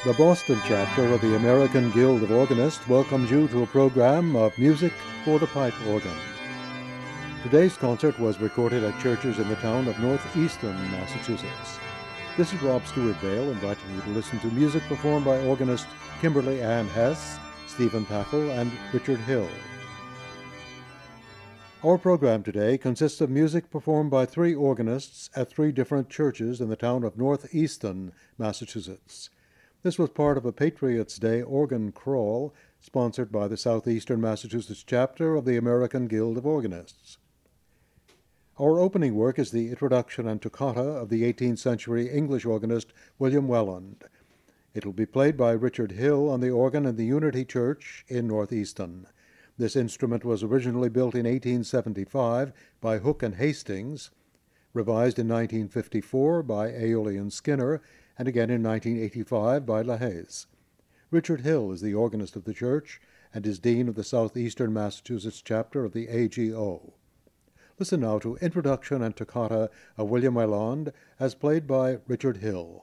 The Boston chapter of the American Guild of Organists welcomes you to a program of music for the pipe organ. Today's concert was recorded at churches in the town of Northeastern, Massachusetts. This is Rob Stewart Vale inviting you to listen to music performed by organists Kimberly Ann Hess, Stephen Packle, and Richard Hill. Our program today consists of music performed by three organists at three different churches in the town of Northeastern, Massachusetts. This was part of a Patriots' Day organ crawl sponsored by the Southeastern Massachusetts chapter of the American Guild of Organists. Our opening work is the introduction and toccata of the 18th century English organist William Welland. It will be played by Richard Hill on the organ in the Unity Church in Northeastern. This instrument was originally built in 1875 by Hook and Hastings, revised in 1954 by Aeolian Skinner, and again in 1985 by LaHaye. Richard Hill is the organist of the church and is dean of the Southeastern Massachusetts chapter of the AGO. Listen now to Introduction and Toccata of William Welland as played by Richard Hill.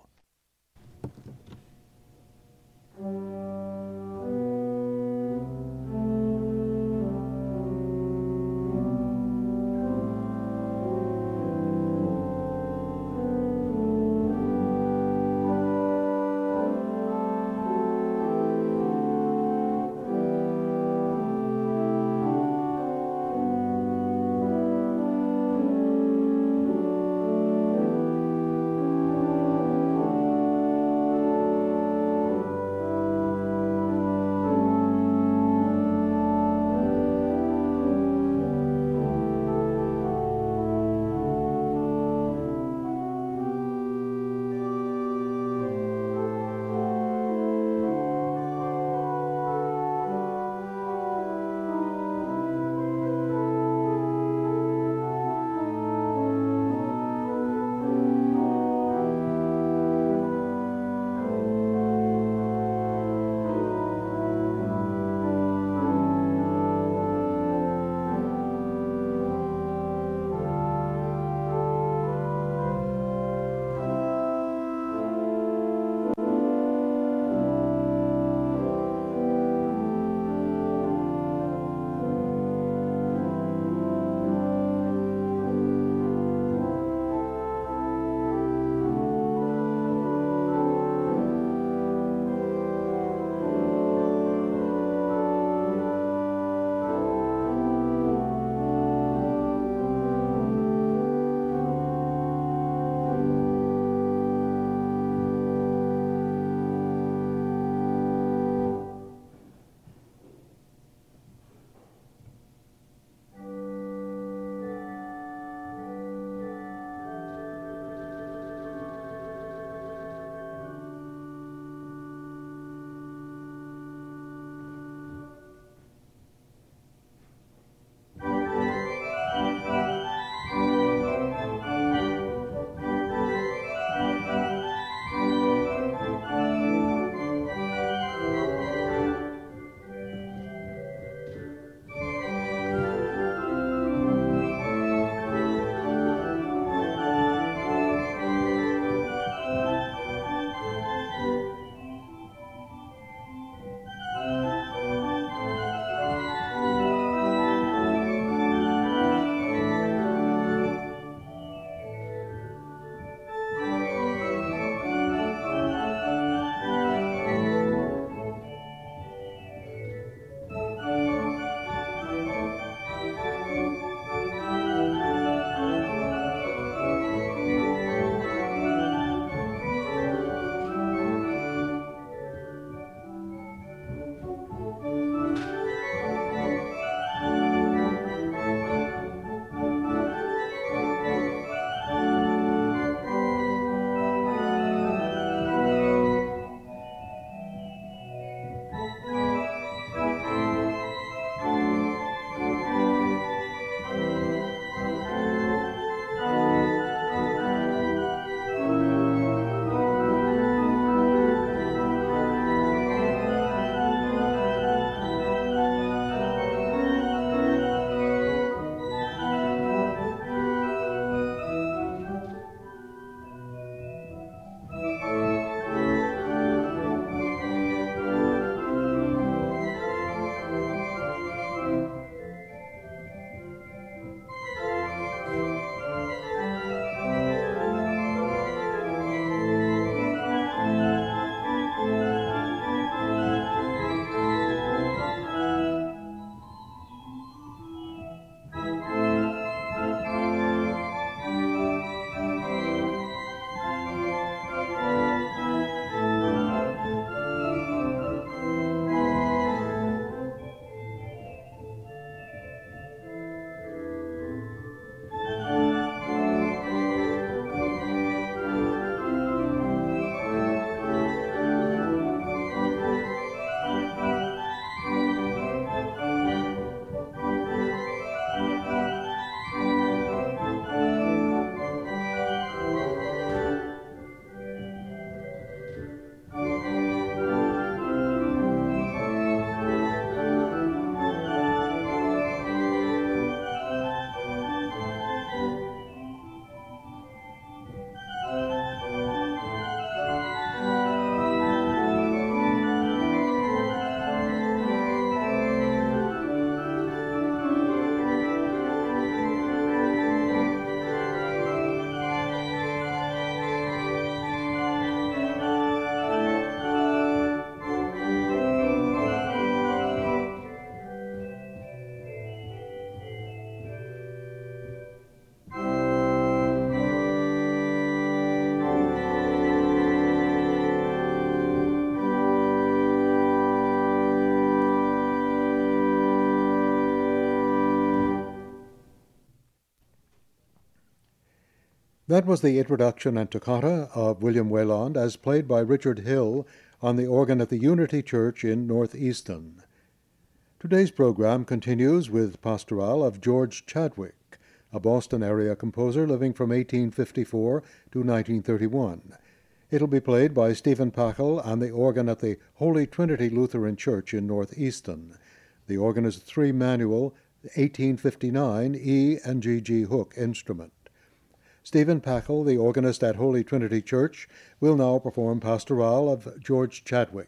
That was the introduction and toccata of William Wayland as played by Richard Hill on the organ at the Unity Church in North Easton. Today's program continues with Pastoral of George Chadwick, a Boston area composer living from 1854 to 1931. It'll be played by Stephen Packel on the organ at the Holy Trinity Lutheran Church in North Easton. The organ is a three-manual 1859 E and G hook instrument. Stephen Packel, the organist at Holy Trinity Church, will now perform Pastoral of George Chadwick.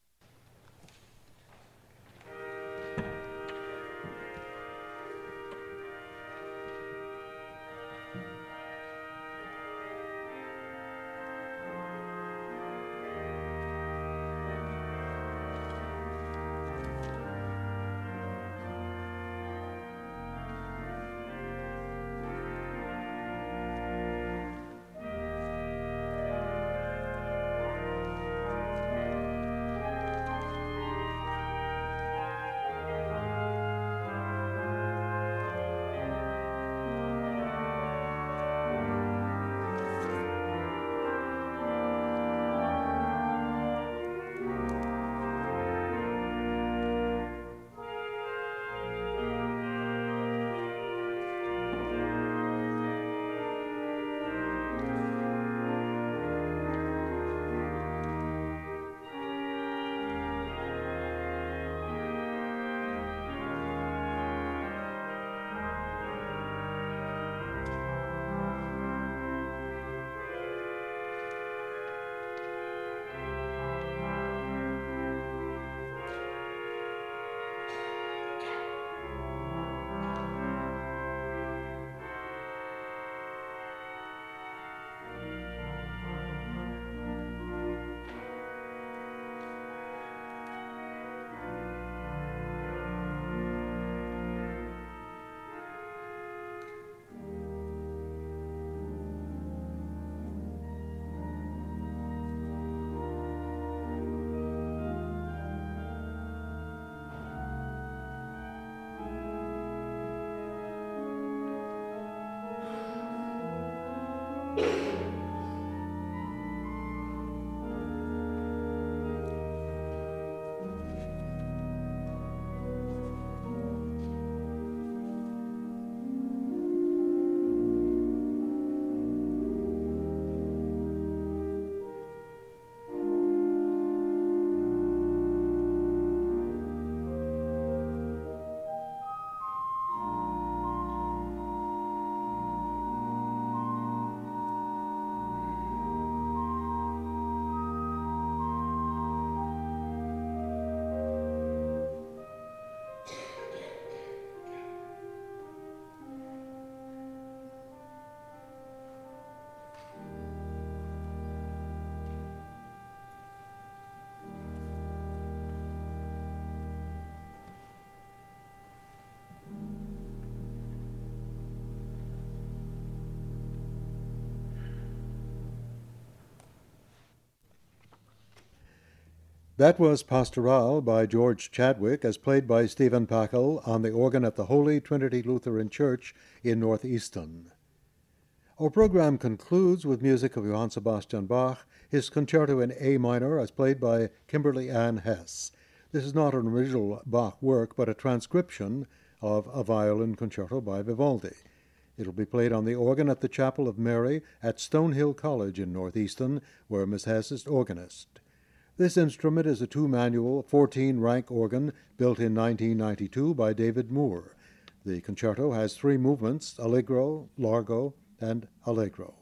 That was Pastoral by George Chadwick as played by Stephen Packel on the organ at the Holy Trinity Lutheran Church in North Easton. Our program concludes with music of Johann Sebastian Bach, his concerto in A minor as played by Kimberly Ann Hess. This is not an original Bach work, but a transcription of a violin concerto by Vivaldi. It'll be played on the organ at the Chapel of Mary at Stonehill College in North Easton, where Miss Hess is organist. This instrument is a two-manual 14-rank organ built in 1992 by David Moore. The concerto has three movements, Allegro, Largo, and Allegro.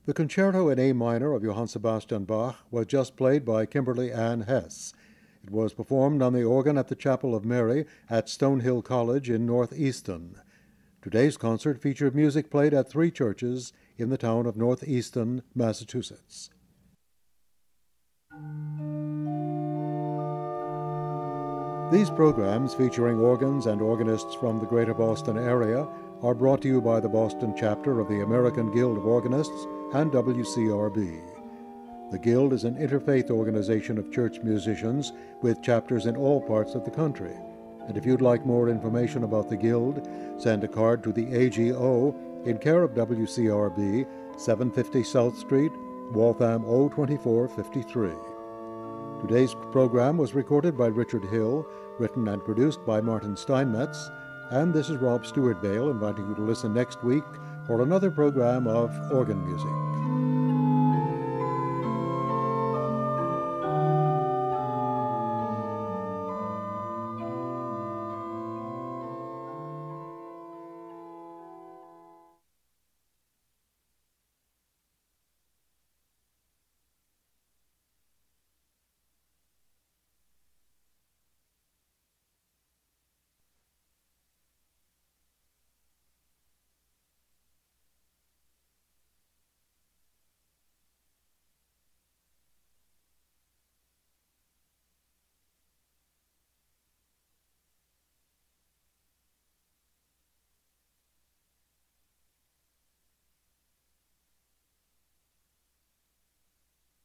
The concerto in A minor of Johann Sebastian Bach was just played by Kimberly Ann Hess. It was performed on the organ at the Chapel of Mary at Stonehill College in North Easton. Today's concert featured music played at 3 churches in the town of North Easton, Massachusetts. These programs, featuring organs and organists from the Greater Boston area, are brought to you by the Boston chapter of the American Guild of Organists and WCRB. The Guild is an interfaith organization of church musicians with chapters in all parts of the country. And if you'd like more information about the Guild, send a card to the AGO in care of WCRB, 750 South Street, Waltham 02453. Today's program was recorded by Richard Hill, written and produced by Martin Steinmetz, and this is Rob Stewart Vale inviting you to listen next week for another program of organ music.